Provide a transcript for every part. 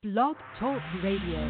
Blog Talk Radio.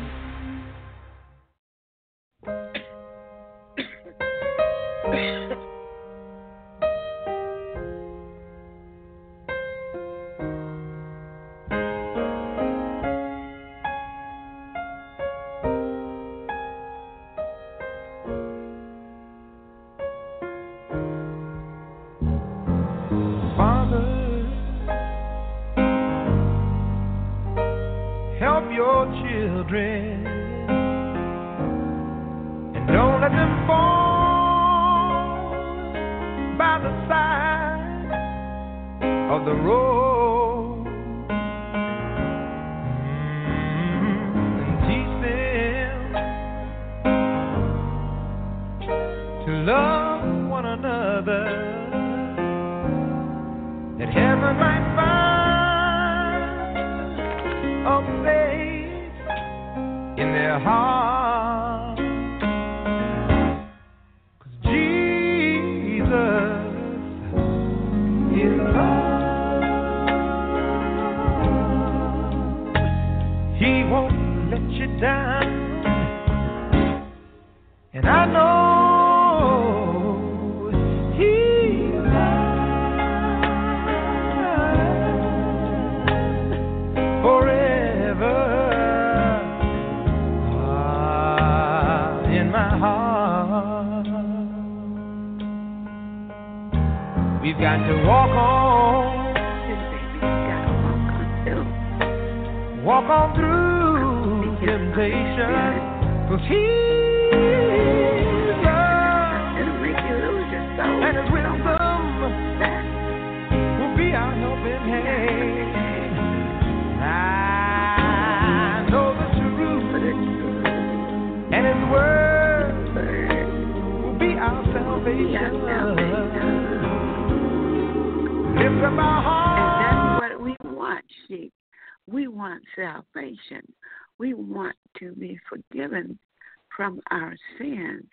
From our sins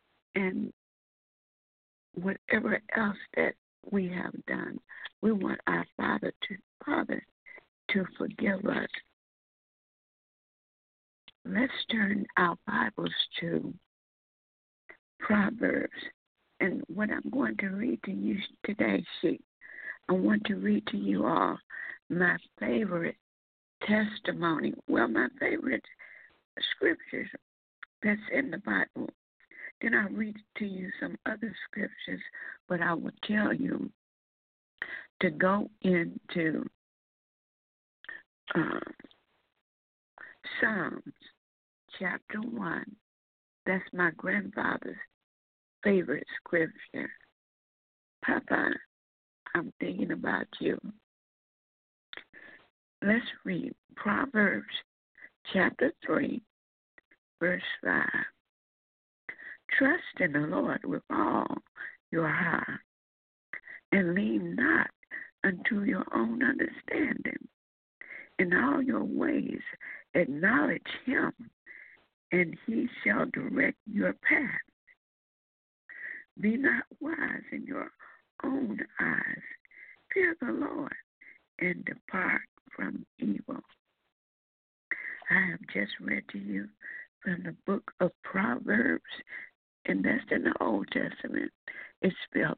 and whatever else that we have done. We want our Father to forgive us. Let's turn our Bibles to Proverbs. And what I'm going to read to you today, I want to read to you all my favorite testimony. Well, my favorite scriptures that's in the Bible. Then I'll read to you some other scriptures, but I will tell you to go into Psalms chapter 1. That's my grandfather's favorite scripture. Papa, I'm thinking about you. Let's read Proverbs chapter 3. Verse 5, trust in the Lord with all your heart, and lean not unto your own understanding. In all your ways acknowledge him, and he shall direct your path. Be not wise in your own eyes. Fear the Lord, and depart from evil. I have just read to you from the book of Proverbs, and that's in the Old Testament. It's spelled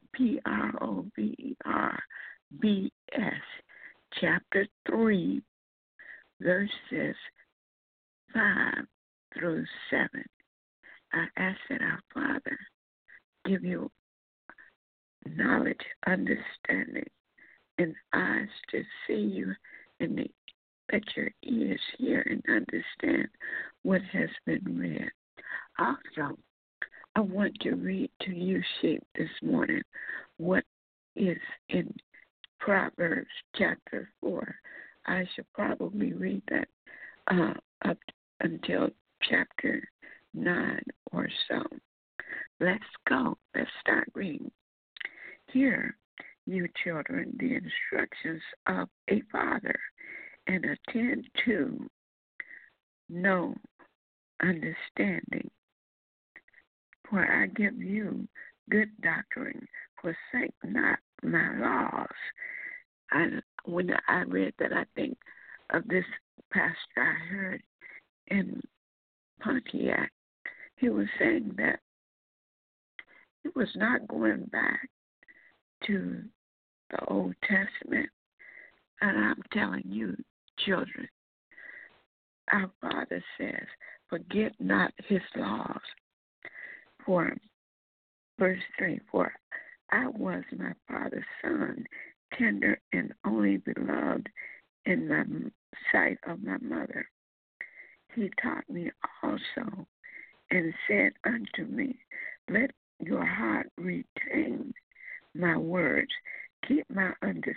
Proverbs, chapter 3, verses 5 through 7. I ask that our Father give you knowledge, understanding, and eyes to see you, and let your ears hear and understand what has been read. Also, I want to read to you, sheep, this morning what is in Proverbs chapter 4. I should probably read that up until chapter 9 or so. Let's go. Let's start reading. Hear, you children, the instructions of a father, and attend to no understanding. For I give you good doctrine, forsake not my laws. When I read that, I think of this pastor I heard in Pontiac, he was saying that he was not going back to the Old Testament. And I'm telling you, children, our Father says, forget not his laws. For verse 3, for I was my Father's son, tender and only beloved in the sight of my mother. He taught me also and said unto me, let your heart retain my words, keep my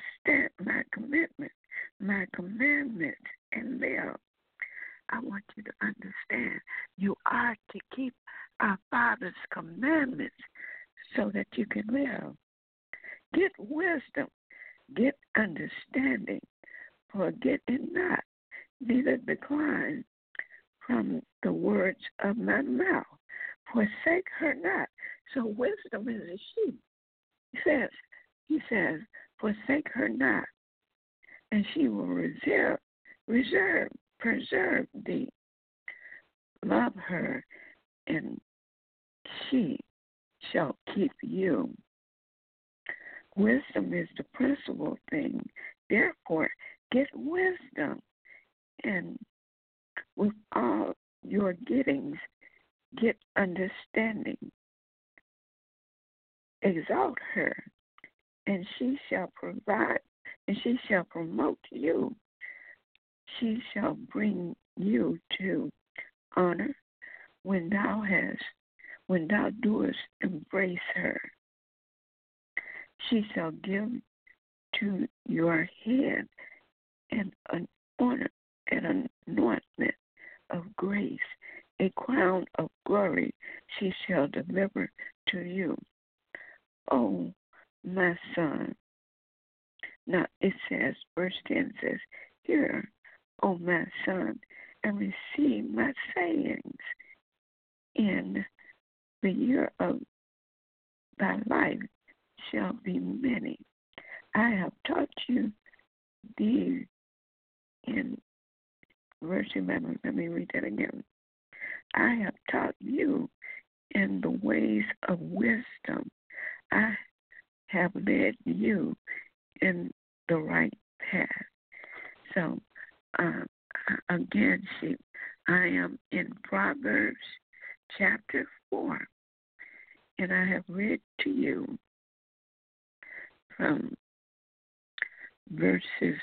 commandments, and live. I want you to understand, you are to keep our Father's commandments so that you can live. Get wisdom, get understanding, forget it not, neither decline from the words of my mouth. Forsake her not. So wisdom is a sheep. He says, forsake her not, and she will preserve thee. Love her, and she shall keep you. Wisdom is the principal thing. Therefore, get wisdom, and with all your gettings, get understanding. Exalt her, and she shall provide, and she shall promote you. She shall bring you to honor when thou doest embrace her. She shall give to your head an honor, an anointment of grace, a crown of glory she shall deliver to you. Oh, my son. Now it says, verse 10 says, hear, O my son, and receive my sayings. In the year of thy life shall be many. I have taught you these in verse 11. Let me read that again. I have taught you in the ways of wisdom. I have led you in the right path. So, again, I am in Proverbs chapter 4, and I have read to you from verses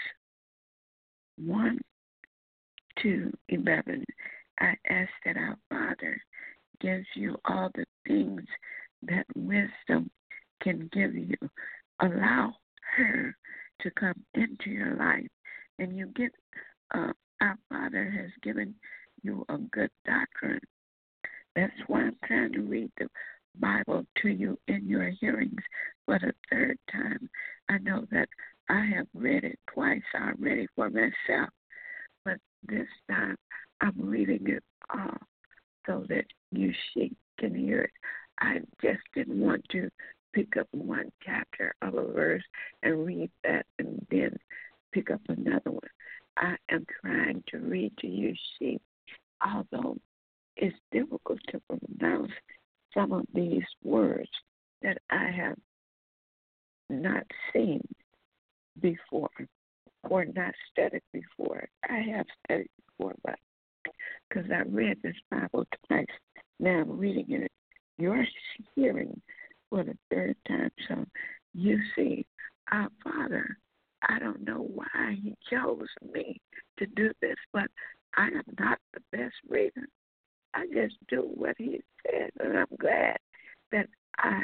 1 to 11. I ask that our Father gives you all the things that wisdom can give you. Allow her to come into your life, and you get, our Father has given you a good doctrine. That's why I'm trying to read the Bible to you in your hearings for the third time. I know that I have read it twice already for myself, but this time I'm reading it all so that you can hear it. I just didn't want to pick up one chapter of a verse and read that and then pick up another one. I am trying to read to you sheep, although it's difficult to pronounce some of these words that I have not seen before or not studied before. I have studied before, but because I read this Bible twice, now I'm reading it. You're hearing for the third time. So you see, our Father, I don't know why he chose me to do this, but I am not the best reader. I just do what he said, and I'm glad that I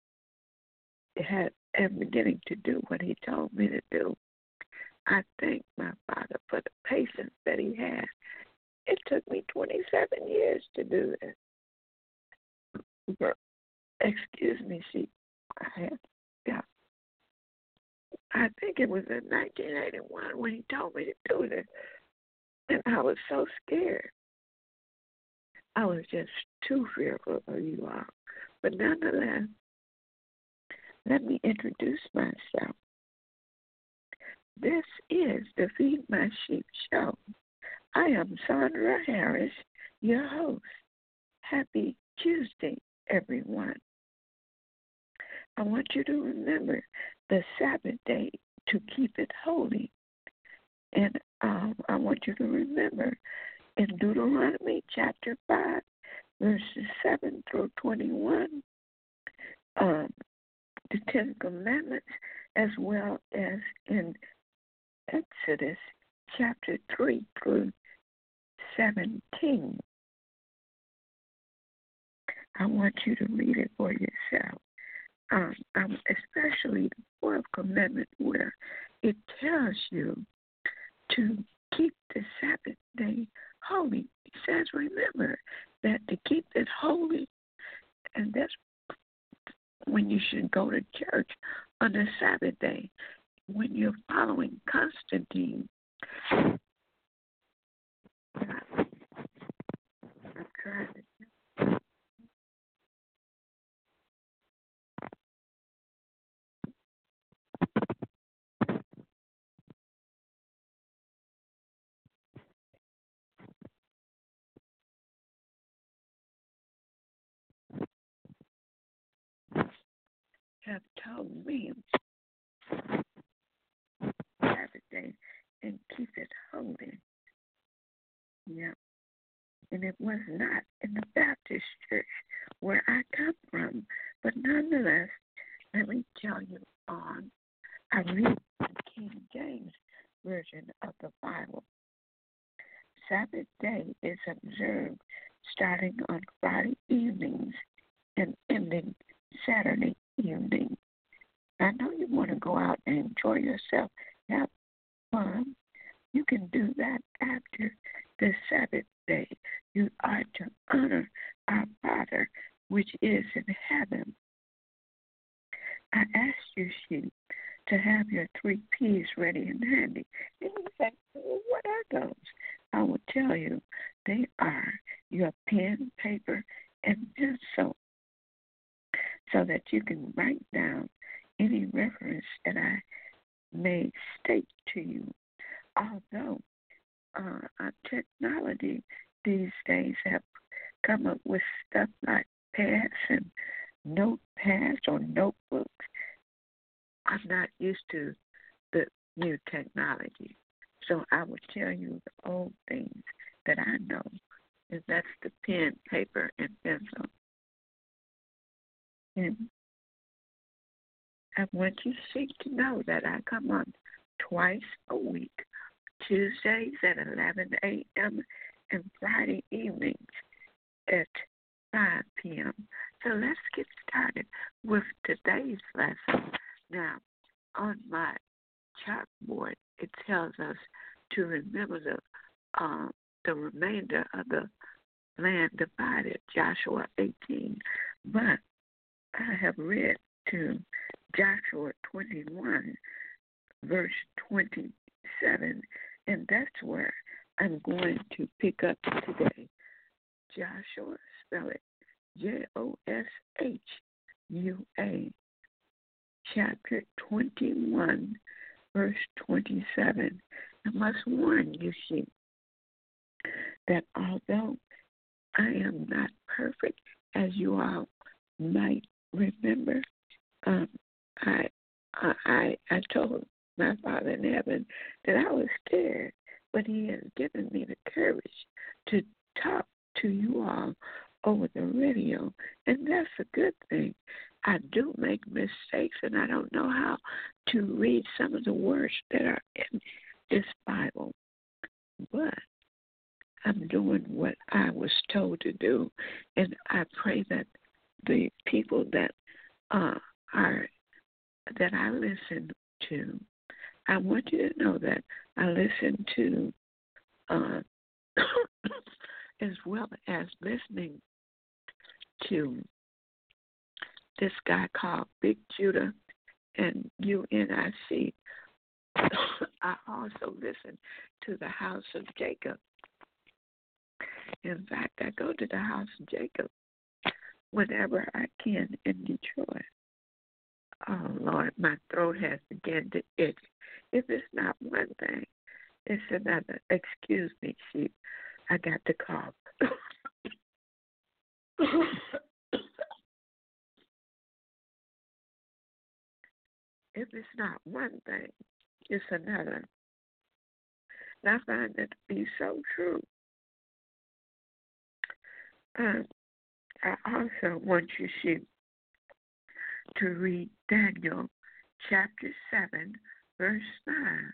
am beginning to do what he told me to do. I thank my Father for the patience that he has. It took me 27 years to do this. Excuse me, I think it was in 1981 when he told me to do this, and I was so scared. I was just too fearful of you all. But nonetheless, let me introduce myself. This is the Feed My Sheep show. I am Sandra Harris, your host. Happy Tuesday, everyone. I want you to remember the Sabbath day to keep it holy. And I want you to remember in Deuteronomy chapter 5, verses 7 through 21, the Ten Commandments, as well as in Exodus chapter 3 through 17. I want you to read it for yourself. Especially the fourth commandment, where it tells you to keep the Sabbath day holy. It says, remember that to keep it holy, and that's when you should go to church on the Sabbath day. When you're following Constantine, I'm trying to have told me Sabbath day and keep it holy. Yeah. And it was not in the Baptist church where I come from. But nonetheless, let me tell you on. I read the King James Version of the Bible. Sabbath day is observed starting on Friday evenings and ending Saturday evening. I know you want to go out and enjoy yourself, have fun. You can do that after the Sabbath day. You are to honor our Father, which is in heaven. I asked you, sheep, to have your 3 P's ready and handy. And you say, well, what are those? I will tell you, they are your pen, paper, and pencil, so that you can write down any reference that I may state to you. Although our technology these days have come up with stuff like pads and notepads or notebooks, I'm not used to the new technology. So I will tell you the old things that I know, and that's the pen, paper, and pencil. And I want you to know that I come on twice a week, Tuesdays at 11 a.m. and Friday evenings at 5 p.m. So let's get started with today's lesson. Now, on my chalkboard, it tells us to remember the remainder of the land divided, Joshua 18. But I have read to Joshua 21, verse 27, and that's where I'm going to pick up today. Joshua, spell it Joshua, chapter 21, verse 27. I must warn you, sheep, that although I am not perfect, as you all might remember, I told my Father in heaven that I was scared, but He has given me the courage to talk to you all over the radio, and that's a good thing. I do make mistakes, and I don't know how to read some of the words that are in this Bible, but I'm doing what I was told to do, and I pray that the people that I listen to, I want you to know that I listen to, as well as listening to this guy called Big Judah and UNIC. I also listen to the House of Jacob. In fact, I go to the House of Jacob whenever I can in Detroit. Oh, Lord, my throat has begun to itch. If it's not one thing, It's another. Excuse me, sheep. I got the cough. If it's not one thing, it's another. And I find that to be so true. I also want you, sheep, to read Daniel chapter 7, verse 9.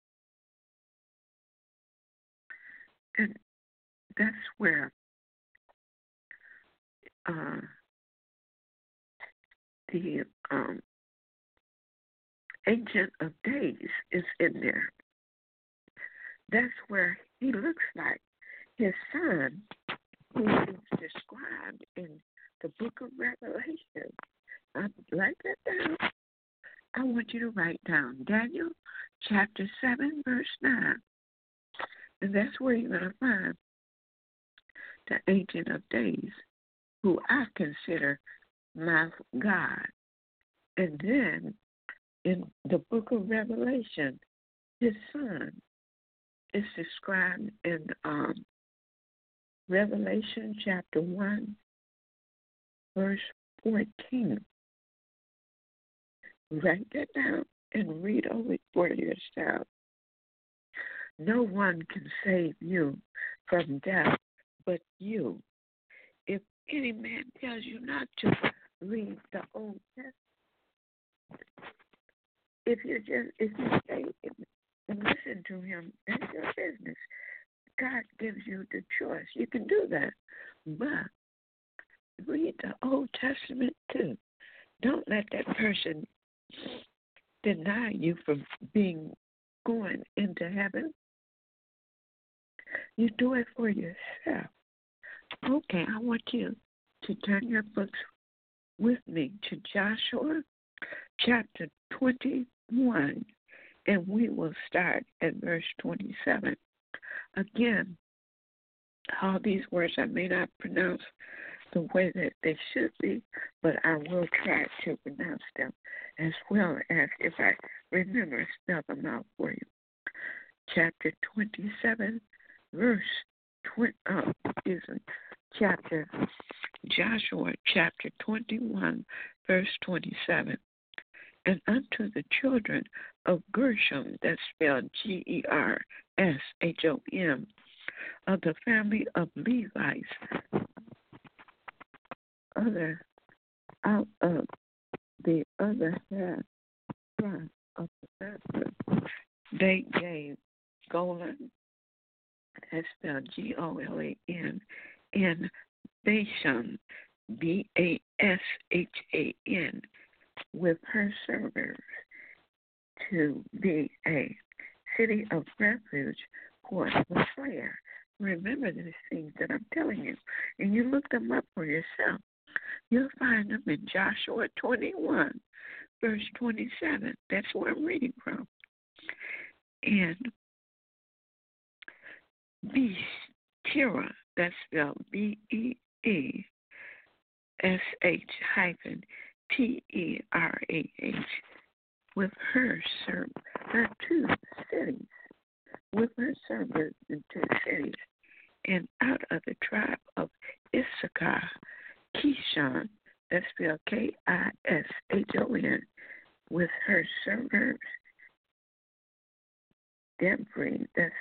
And that's where the Ancient of Days is in there. That's where he looks like his son, who is described in the book of Revelation. Write that down. I want you to write down Daniel chapter 7, verse 9. And that's where you're going to find the Ancient of Days, who I consider my God. And then in the book of Revelation, his son is described in Revelation chapter 1, verse 14. Write that down and read over it for yourself. No one can save you from death but you. If any man tells you not to read the Old Testament, if you stay and listen to him, that's your business. God gives you the choice. You can do that. But read the Old Testament too. Don't let that person deny you from going into heaven. You do it for yourself. Okay, I want you to turn your books with me to Joshua chapter 21, and we will start at verse 27. Again, all these words I may not pronounce the way that they should be, but I will try to pronounce them as well as if I remember, spell them out for you. Chapter 27, verse 20, Joshua chapter 21, verse 27. And unto the children of Gershom, that's spelled Gershom, of the family of Levites, out of the other half of the family, they gave Golan, that's spelled Golan, and Bashan, Bashan, with her servers, to be a city of refuge for the slayer. Remember these things that I'm telling you, and you look them up for yourself. You'll find them in Joshua 21, verse 27. That's where I'm reading from. And Beersheba, that's spelled Beesh-Terah, with her two cities, with her servants in 2 cities. And out of the tribe of Issachar, Kishon, that's spelled Kishon, with her servants, Debri, that's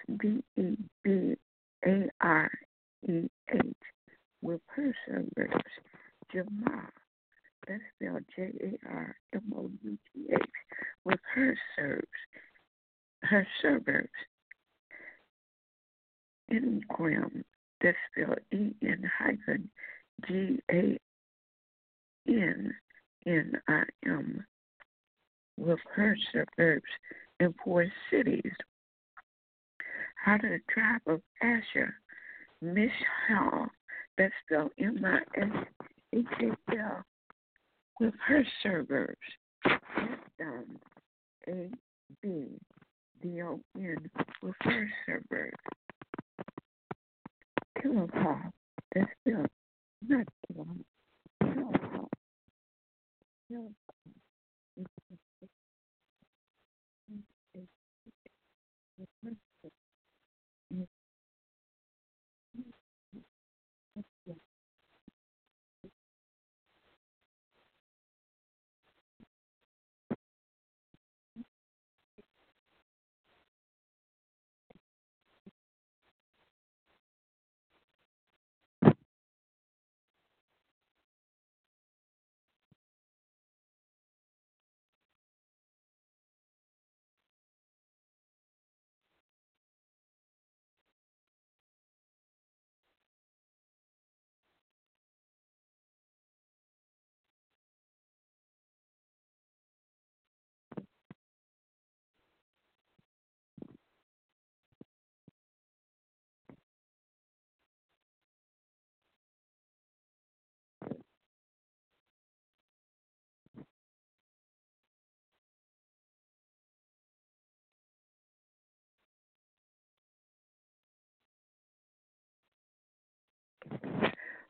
Debareh, with her servants, Jamar, that's spelled Jarmouth, with her servants, Engram, that's spelled Engannim, with her suburbs and 4 cities. Out of the tribe of Asher, Mishal, that's spelled Mishal, with her suburbs. Esdon, Abdon, with her suburbs. Kilopah, that's spelled not Kilopah,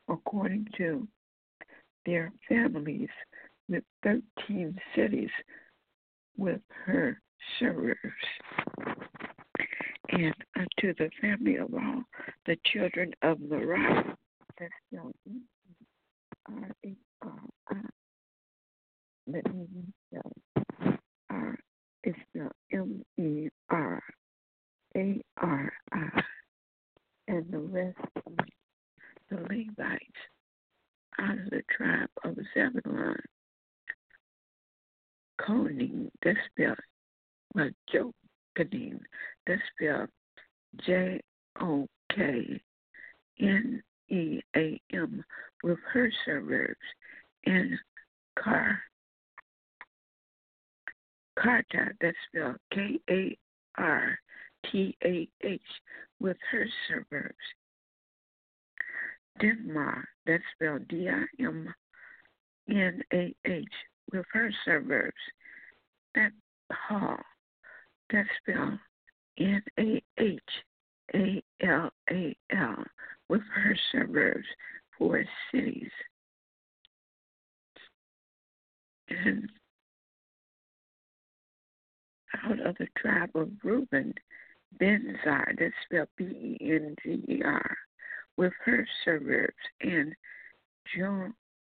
according to their families, with 13 cities with her suburbs. And unto the family of all the children of Merari, that's spelled R-A-R-I. Let me spell R. It's spelled M-E-R-A-R-I. And the rest of the Levites out of the tribe of Zebulun, Kohanim, that's spelled Jokanim, that's spelled Jokeneam, with her suburbs, and Karta, that's spelled Kartah, with her suburbs. Dinmah, that's spelled Dimnah, with her suburbs. That Hall, that's spelled Nahallal, with her suburbs, 4 cities. And out of the tribe of Reuben, Benzar, that's spelled Bengzer, with her suburbs, and Joash,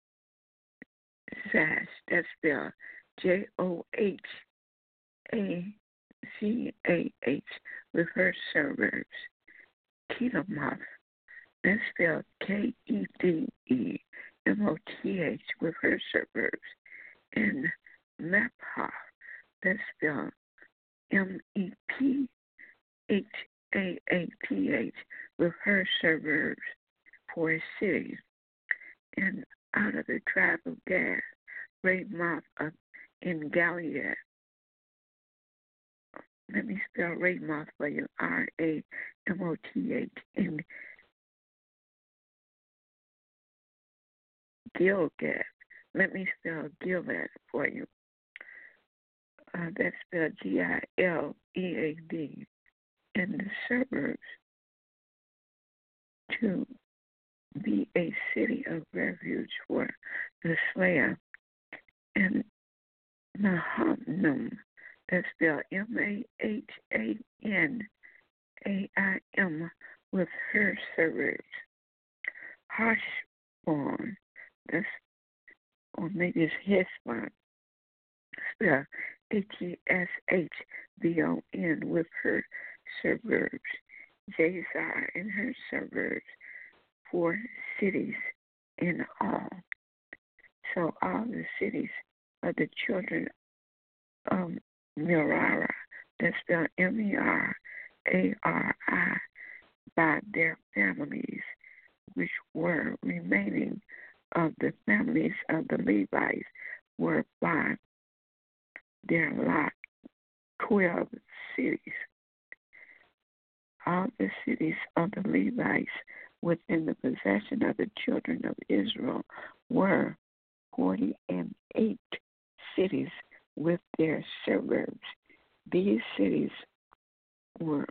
that's spelled Johachach, with her suburbs. Kedemoth, that's spelled Kedemoth, with her suburbs. And Mephath, that's spelled Mephath, with her suburbs, 4 cities. And out of the tribe of Gad, Ramoth in Gilead. Let me spell Ramoth for you, Ramoth, in Gilgad. Let me spell Gilead for you. That's spelled Gilead, and the suburbs to be a city of refuge for the slayer. And Mahanaim, that's spelled Mahanaim, with her suburbs. Heshbon, that's, or maybe it's Heshbon, spelled Heshbon, with her suburbs. Jazar and her suburbs, 4 cities in all. So all the cities of the children of Merari, that's spelled Merari, by their families, which were remaining of the families of the Levites, were by their lot 12 cities. All the cities of the Levites within the possession of the children of Israel were 48 cities with their suburbs. These cities were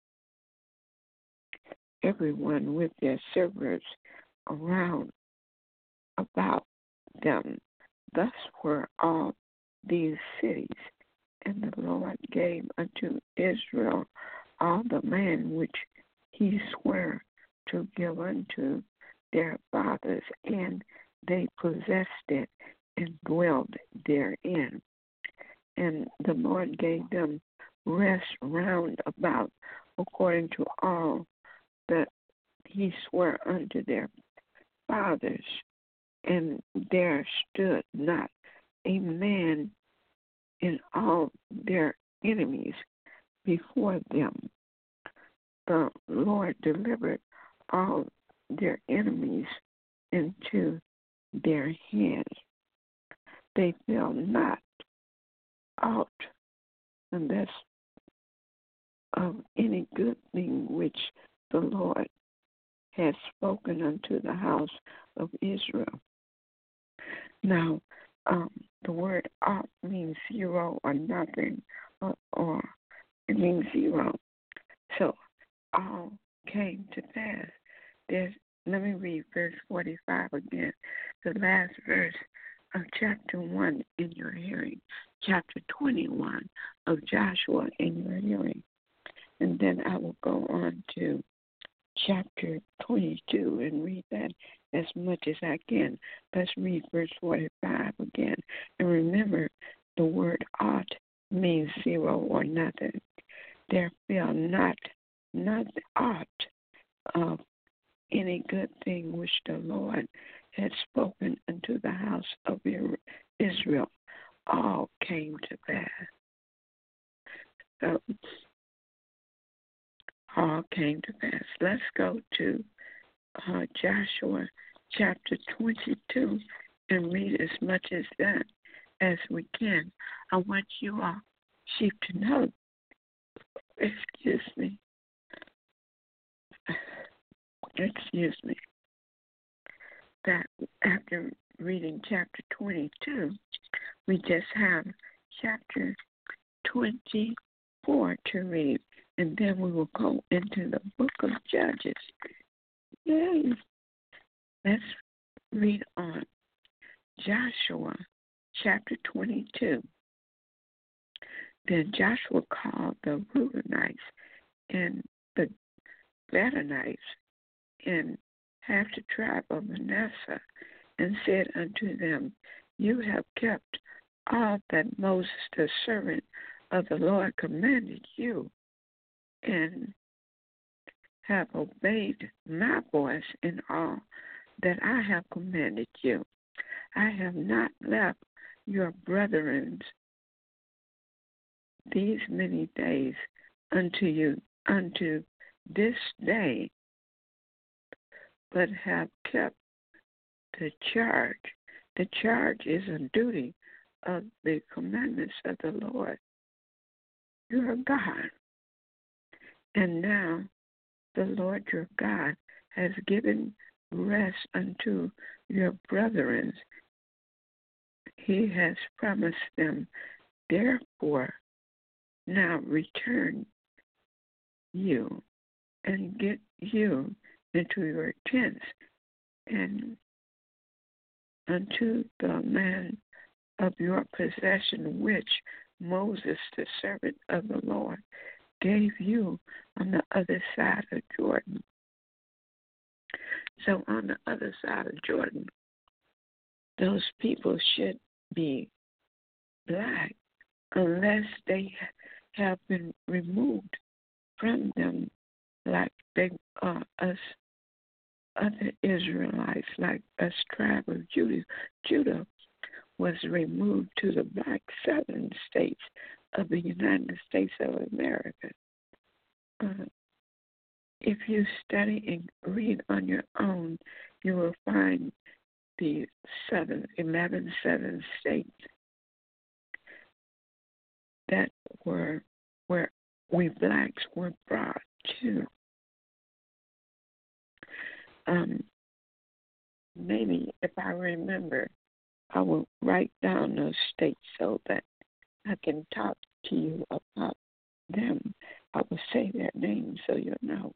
everyone with their suburbs around about them. Thus were all these cities, and the Lord gave unto Israel all the land which he sware to give unto their fathers, and they possessed it and dwelled therein. And the Lord gave them rest round about, according to all that he swore unto their fathers. And there stood not a man in all their enemies before them. The Lord delivered all their enemies into their hands. They fell not out, and that's of any good thing which the Lord has spoken unto the house of Israel. Now, the word out means zero or nothing, or it means zero. So all came to pass. There's let me read verse 45 again, the last verse of chapter 1 in your hearing, chapter 21 of Joshua in your hearing. And then I will go on to chapter 22 and read that as much as I can. Let's read verse 45 again. And remember, the word ought means zero or nothing. There fell not aught of any good thing which the Lord had spoken unto the house of Israel. All came to pass. So, all came to pass. Let's go to Joshua chapter 22 and read as much as that as we can. I want you all, sheep, to know, excuse me, that after reading chapter 22, we just have chapter 24 to read, and then we will go into the book of Judges. Yay! Let's read on. Joshua chapter 22. Then Joshua called the Reubenites and the Gadites and half the tribe of Manasseh, and said unto them, You have kept all that Moses the servant of the Lord commanded you, and have obeyed my voice in all that I have commanded you. I have not left your brethren these many days unto this day, but have kept the charge. The charge is a duty of the commandments of the Lord your God. And now the Lord your God has given rest unto your brethren. He has promised them. Therefore, now return you and get you into your tents and unto the land of your possession, which Moses, the servant of the Lord, gave you on the other side of Jordan. So on the other side of Jordan, those people should be black unless they have been removed from them, like they us other Israelites, like us tribe of Judah was removed to the black southern states of the United States of America. If you study and read on your own, you will find the 11 southern states that were where we blacks were brought to. Maybe if I remember, I will write down those states so that I can talk to you about them. I will say their names so you'll know.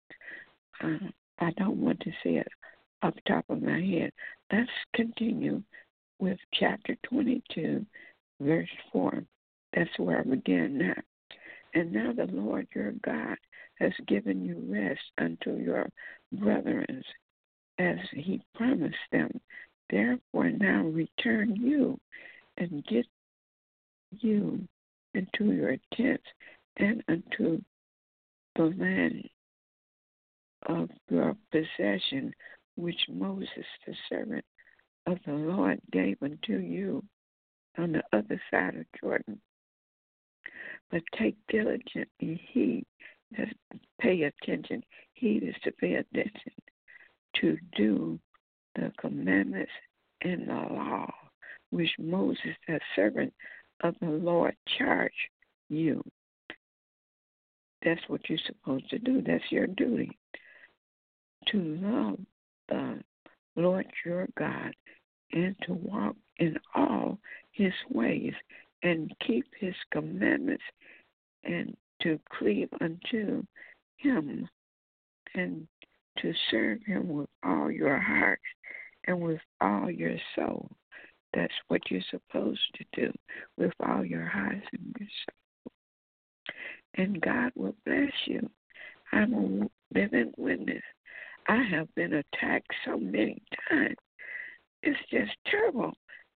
I don't want to say it off the top of my head. Let's continue with chapter 22, verse 4. That's where I begin now. And now the Lord your God has given you rest unto your brethren, as he promised them. Therefore now return you and get you into your tents and unto the land of your possession, which Moses, the servant of the Lord, gave unto you on the other side of Jordan. But take diligently heed, pay attention. Heed is to pay attention, to do the commandments and the law which Moses, the servant of the Lord, charged you. That's what you're supposed to do. That's your duty. To love the Lord your God and to walk in all his ways and keep his commandments and to cleave unto him and to serve him with all your heart and with all your soul. That's what you're supposed to do, with all your heart and your soul. And God will bless you. I'm a living witness. I have been attacked so many times. It's just terrible.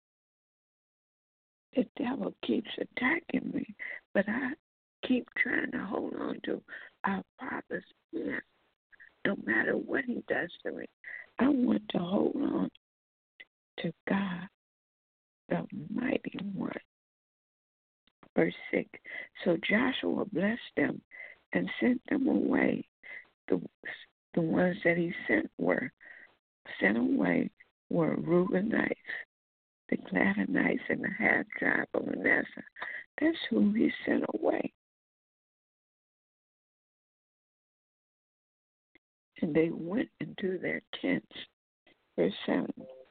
The devil keeps attacking me, but I keep trying to hold on to our Father's hand. No matter what he does to me, I want to hold on to God, the mighty one. Verse 6, so Joshua blessed them and sent them away. The ones that he sent away were Reubenites, the Gadianites, and the half tribe of Manasseh. That's who he sent away. And they went into their tents. Verse 7.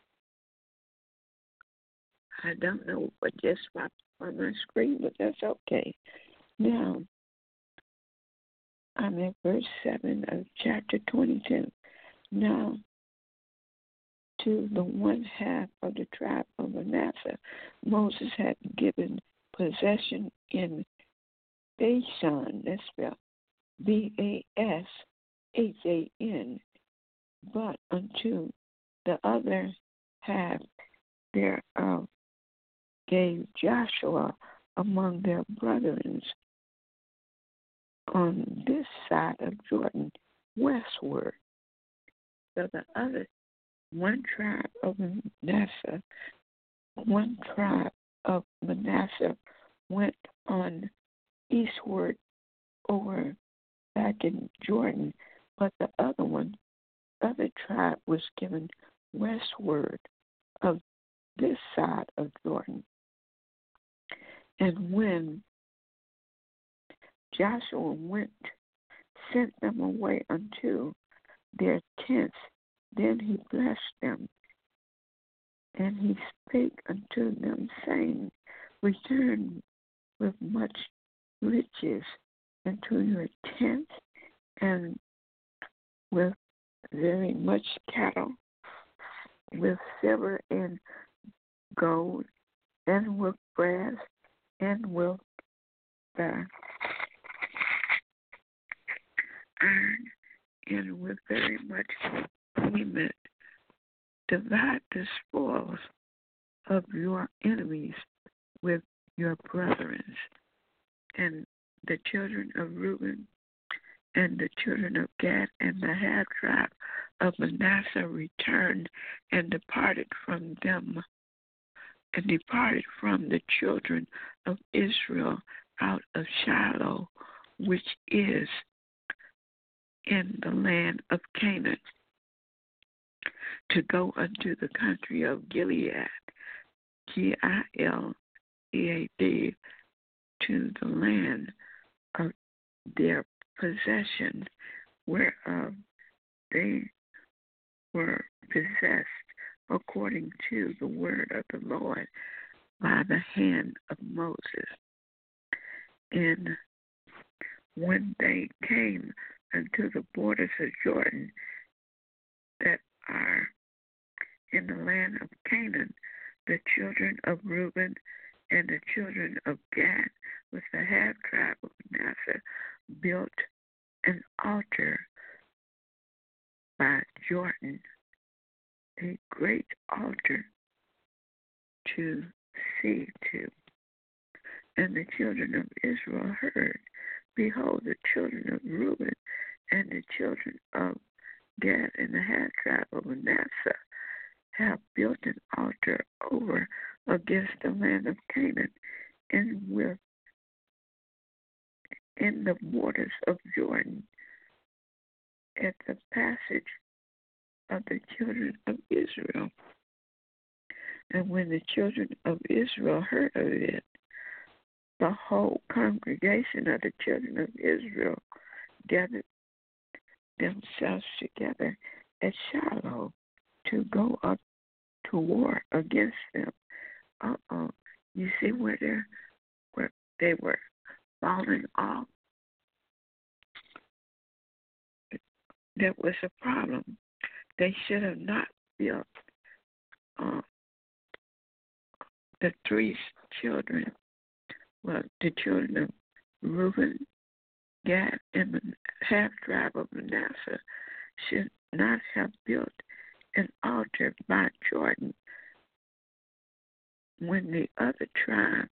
I don't know what just popped on my screen, but that's okay. Now, I'm at verse 7 of chapter 22. Now, to the one half of the tribe of Manasseh, Moses had given possession in Bashan, that's spelled Bashan, but unto the other half thereof gave Joshua among their brethren on this side of Jordan westward. So the other one tribe of Manasseh went on eastward over back in Jordan, but the other tribe was given westward of this side of Jordan. And when Joshua sent them away unto their tents, then he blessed them. And he spake unto them, saying, return with much riches into your tents, and with very much cattle, with silver and gold, and with brass, and with the iron, and with very much payment. Divide the spoils of your enemies with your brethren. And the children of Reuben and the children of Gad and the half tribe of Manasseh returned and departed from them, and departed from the children of Israel out of Shiloh, which is in the land of Canaan, to go unto the country of Gilead, Gilead, to the land of their possession, whereof they were possessed according to the word of the Lord by the hand of Moses. And when they came unto the borders of Jordan that are in the land of Canaan, the children of Reuben and the children of Gad with the half tribe of Manasseh built an altar by Jordan, a great altar to see to. And the children of Israel heard, behold, the children of Reuben and the children of Gad and the half tribe of Manasseh have built an altar over against the land of Canaan, and with in the borders of Jordan, at the passage of the children of Israel. And when the children of Israel heard of it, the whole congregation of the children of Israel gathered themselves together at Shiloh to go up to war against them. You see where they were falling off? that was a problem. They should have not built the three children, well, the children of Reuben, Gad, and the half-tribe of Manasseh should not have built an altar by Jordan when the other tribe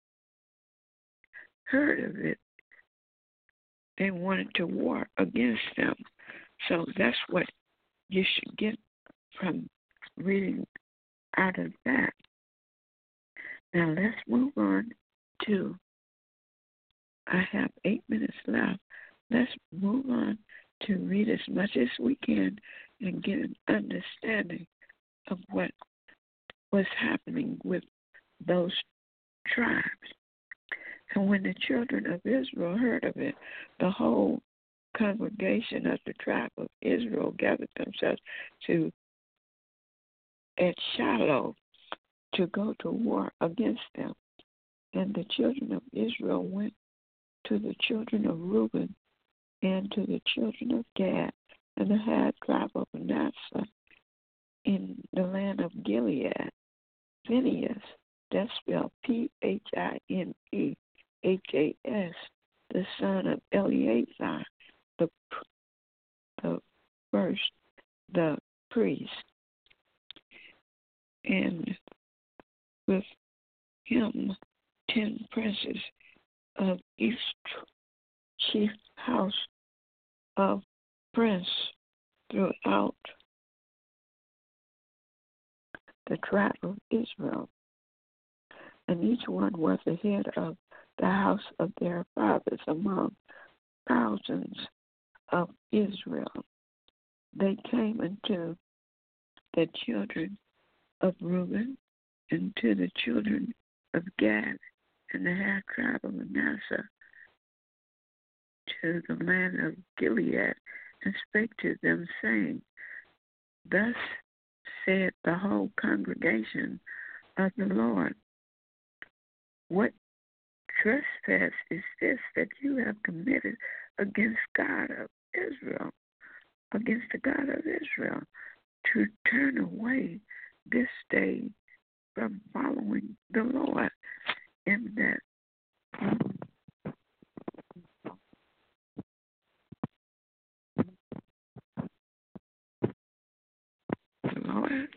heard of it. They wanted to war against them. So that's what you should get from reading out of that. Now let's move on to, I have 8 minutes left. Let's move on to read as much as we can and get an understanding of what was happening with those tribes. And when the children of Israel heard of it, the whole congregation of the tribe of Israel gathered themselves at Shiloh to go to war against them. And the children of Israel went to the children of Reuben and to the children of Gad and the half tribe of Manasseh in the land of Gilead. Phinehas, that's spelled Phinehas, the son of Eleazar, the priest, and with him 10 princes of each chief house of prince throughout the tribe of Israel, and each one was the head of the house of their fathers among thousands of Israel. They came unto the children of Reuben and to the children of Gad and the half tribe of Manasseh to the land of Gilead, and spake to them, saying, Thus said the whole congregation of the Lord, What trespass is this that you have committed against God of Israel, against the God of Israel, to turn away this day from following the Lord, in that the Lord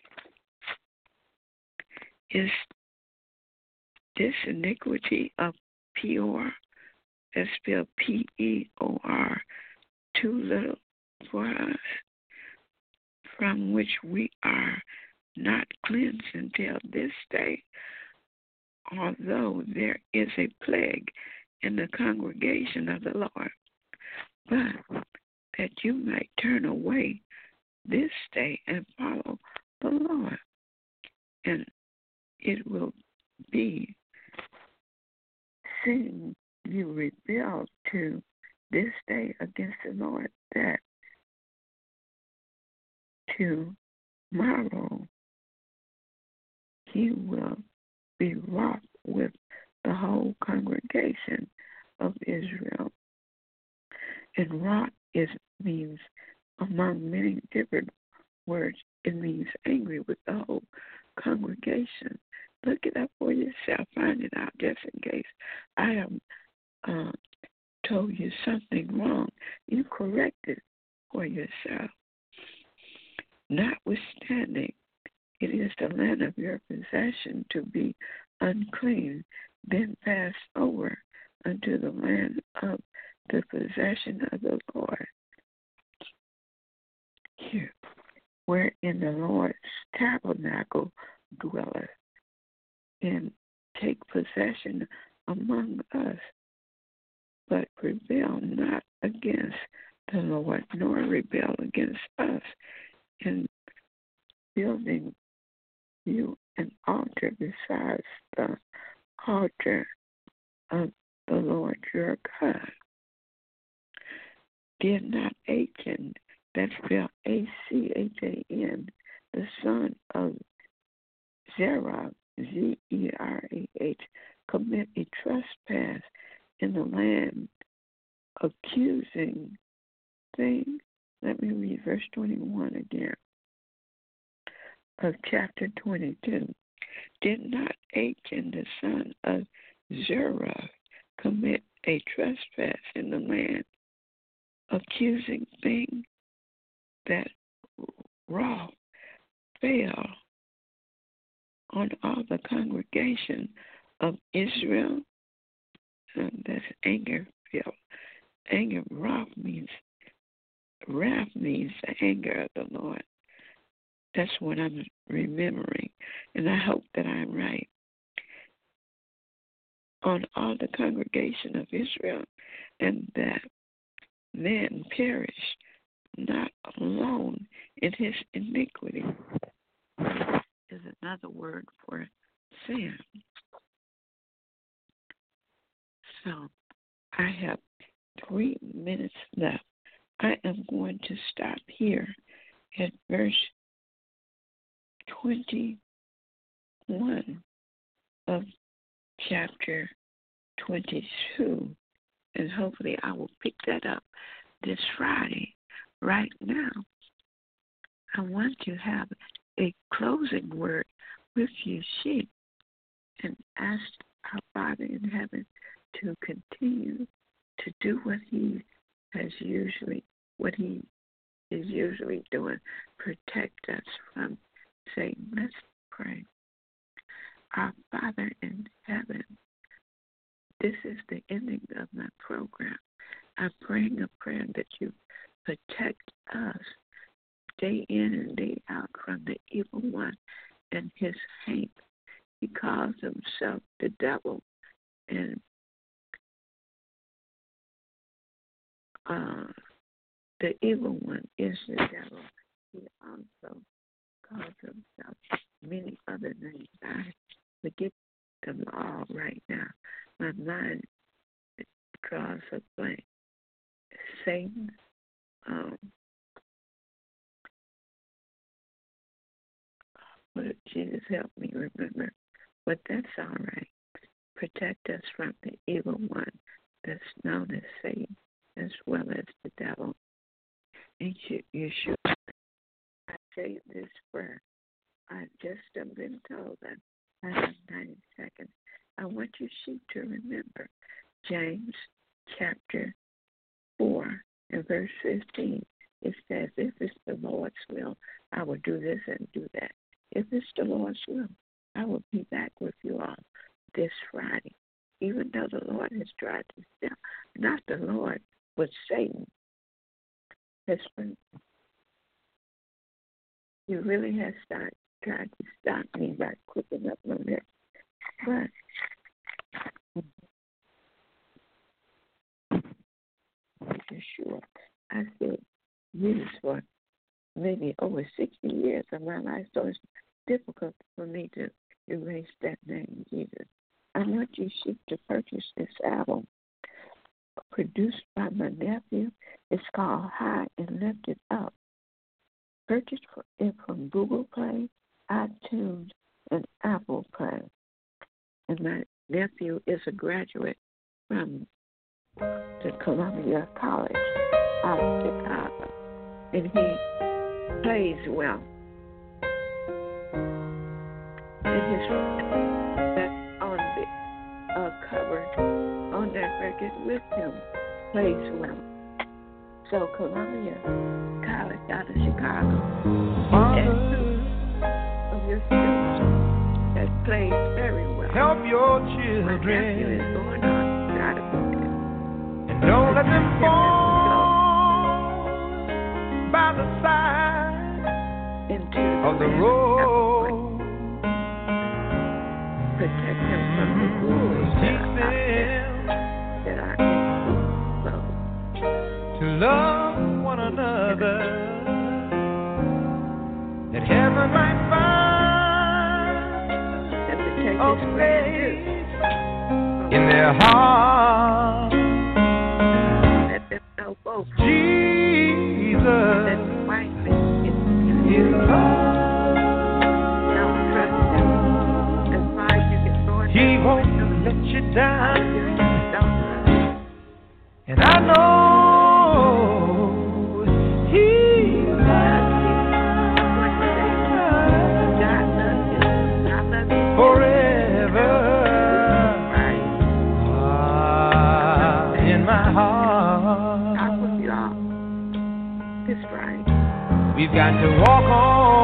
is this iniquity of Peor, that's spelled Peor, too little for us, from which we are not cleansed until this day, although there is a plague in the congregation of the Lord, but that you might turn away this day and follow the Lord. And it will be, seeing you rebel to this day against the Lord, that tomorrow he will be wroth with the whole congregation of Israel. And wrath means, among many different words, it means angry with the whole congregation. Look it up for yourself. Find it out just in case I have told you something wrong. You correct it for yourself. Notwithstanding, it is the land of your possession to be unclean, then pass over unto the land of the possession of the Lord, here, wherein the Lord's tabernacle dwelleth, and take possession among us, but prevail not against the Lord, nor rebel against us, in building you an altar besides the altar of the Lord your God. Did not Achan, that's spelled Achan, the son of Zerah, Zerah, commit a trespass in the land, accusing things Let me read verse 21 again of chapter 22. Did not Achan, the son of Zerah, commit a trespass in the land, accusing things that wrath fell on all the congregation of Israel? And that's anger fell. Anger, wrath means the anger of the Lord. That's what I'm remembering, and I hope that I'm right. On all the congregation of Israel, and that man perish not alone in his iniquity, is another word for sin. So I have 3 minutes left. I am going to stop here at verse 21 of chapter 22, and hopefully I will pick that up this Friday. Right now, I want to have a closing word with you, sheep, and ask our Father in heaven to continue to do what he is usually doing. Protect us from Satan. Let's pray. Our Father in heaven, this is the ending of my program. I'm praying a prayer that you protect us day in and day out from the evil one and his hate. He calls himself the devil, and the evil one is the devil. He also calls himself many other names. I forget them all right now. My mind draws a blank. Satan, but Jesus help me remember. But that's all right. Protect us from the evil one that's known as Satan, as well as the devil. And you should. I say this prayer. I just have been told that I have 90 seconds. I want you sheep to remember James chapter 4 and verse 15. It says, if it's the Lord's will, I will do this and do that. If it's the Lord's will, I will be back with you all this Friday. Even though the Lord has tried to stop, not the Lord, but Satan has been, he really has tried to stop me by clicking up my lips. But for sure, I said Jesus for maybe over 60 years of my life, so it's difficult for me to erase that name, Jesus. I want you sheep to purchase this album produced by my nephew. It's called High and Lifted Up. Purchase it from Google Play, iTunes, and Apple Play. And my nephew is a graduate from the Columbia College out of Chicago, and he plays well. And his that's on the cover on that record with him plays well. So Columbia College out of Chicago, and of your students that plays very well. Help your My nephew children is going on to try to book it. and don't let them fall by the side into of the road. Protect him from the rules Teach that are them in school. to love one another, that heaven might That to take find a his place in their hearts. let them know both Jesus that the white man is love. don't trust him. As far as you can go in He there, won't let you down, don't trust him. and I know He my heart. God with you all. It's right. We've got to walk on.